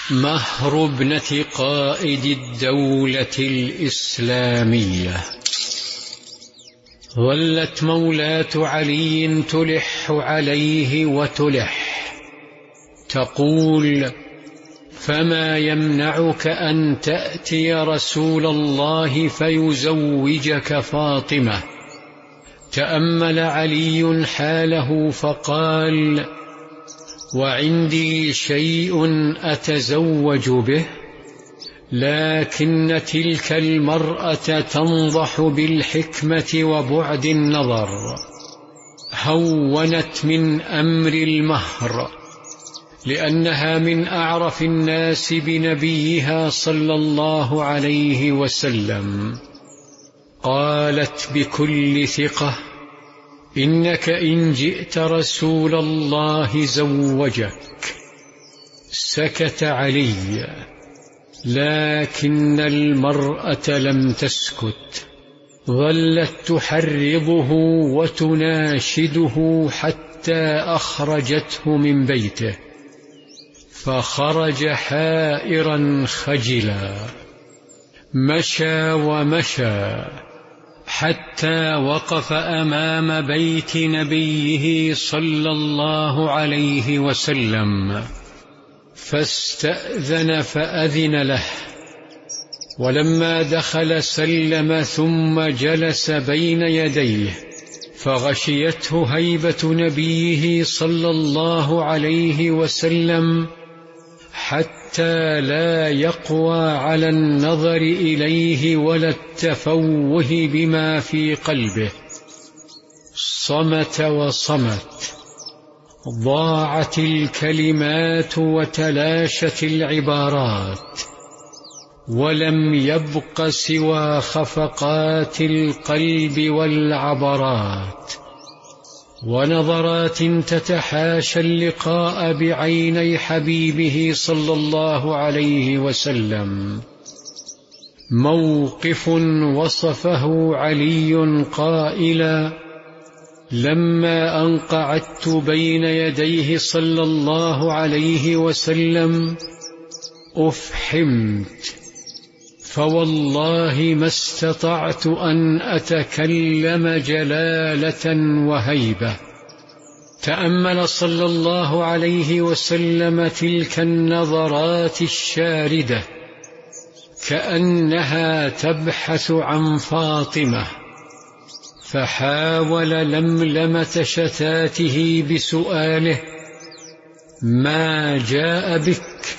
مهر ابنة قائد الدولة الإسلامية. ظلت مولاة علي تلح عليه وتلح تقول: فما يمنعك أن تأتي رسول الله فيزوجك فاطمة؟ تأمل علي حاله فقال: وعندي شيء أتزوج به، لكن تلك المرأة تنضح بالحكمة وبعد النظر، هونت من أمر المهر، لأنها من أعرف الناس بنبيها صلى الله عليه وسلم. قالت بكل ثقة: إنك إن جئت رسول الله زوجك. سكت علي، لكن المرأة لم تسكت، ظلت تحرضه وتناشده حتى أخرجته من بيته، فخرج حائرا خجلا، مشى ومشى حتى وقف أمام بيت نبيه صلى الله عليه وسلم، فاستأذن فأذن له، ولما دخل سلم ثم جلس بين يديه، فغشيته هيبة نبيه صلى الله عليه وسلم حتى لا يقوى على النظر إليه ولا التفوه بما في قلبه. صمت وصمت، ضاعت الكلمات وتلاشت العبارات، ولم يبق سوى خفقات القلب والعبرات، ونظرات تتحاشى اللقاء بعيني حبيبه صلى الله عليه وسلم. موقف وصفه علي قائلا: لما أن قعدت بين يديه صلى الله عليه وسلم أفحمت، فوالله ما استطعت أن أتكلم جلالة وهيبة. تأمل صلى الله عليه وسلم تلك النظرات الشاردة كأنها تبحث عن فاطمة، فحاول لملمة شتاته بسؤاله: ما جاء بك؟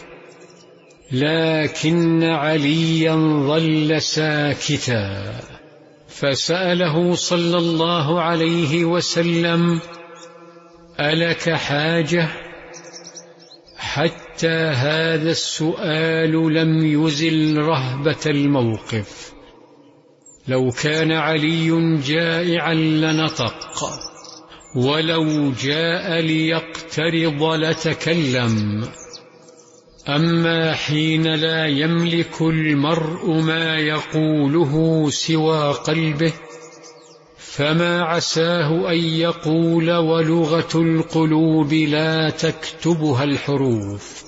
لكن عليا ظل ساكتا، فسأله صلى الله عليه وسلم: ألك حاجة؟ حتى هذا السؤال لم يزل رهبة الموقف. لو كان علي جائعا لنطق، ولو جاء ليقترض لتكلم، أما حين لا يملك المرء ما يقوله سوى قلبه، فما عساه أن يقول ولغة القلوب لا تكتبها الحروف،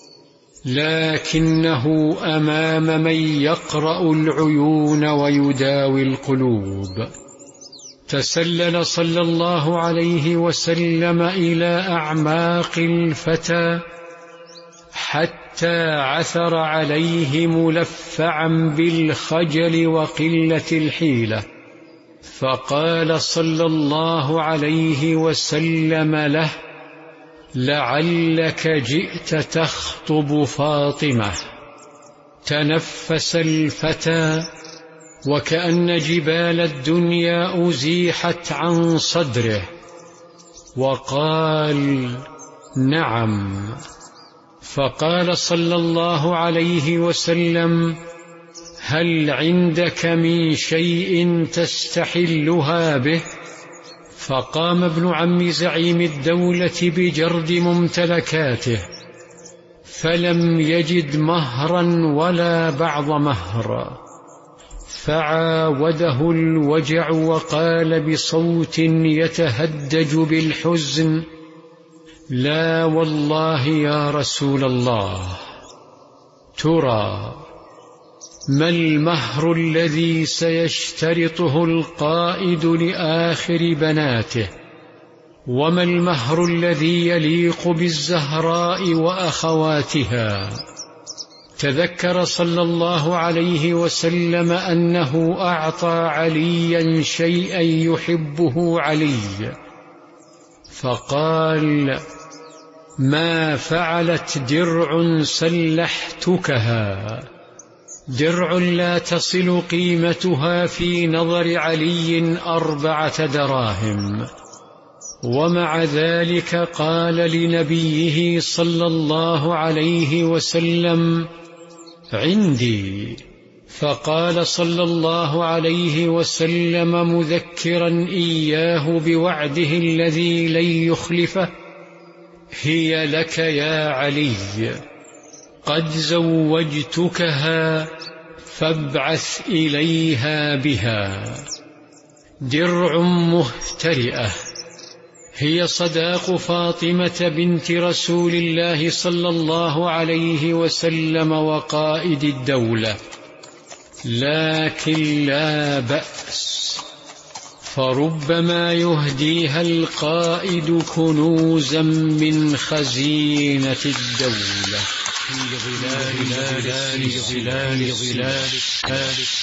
لكنه أمام من يقرأ العيون ويداوي القلوب. تسلل صلى الله عليه وسلم إلى أعماق الفتى حتى عثر عليه ملفعا بالخجل وقلة الحيلة، فقال صلى الله عليه وسلم له: لعلك جئت تخطب فاطمة. تنفس الفتى وكأن جبال الدنيا أزيحت عن صدره، وقال: نعم. فقال صلى الله عليه وسلم: هل عندك من شيء تستحلها به؟ فقام ابن عم زعيم الدولة بجرد ممتلكاته، فلم يجد مهرا ولا بعض مهر، فعاوده الوجع وقال بصوت يتهدج بالحزن: لا والله يا رسول الله، ترى ما المهر الذي سيشترطه القائد لآخر بناته؟ وما المهر الذي يليق بالزهراء وأخواتها؟ تذكر صلى الله عليه وسلم أنه أعطى عليا شيئا يحبه علي، فقال: ما فعلت درع سلحتكها، درع لا تصل قيمتها في نظر علي 4 دراهم. ومع ذلك قال لنبيه صلى الله عليه وسلم: عندي. فقال صلى الله عليه وسلم مذكرا إياه بوعده الذي لن يخلفه: هي لك يا علي، قد زوجتكها فابعث إليها بها. درع مهترئة هي صداق فاطمة بنت رسول الله صلى الله عليه وسلم وقائد الدولة، لكن لا بأس، فربما يهديها القائد كنوزا من خزينة الدولة في ظلال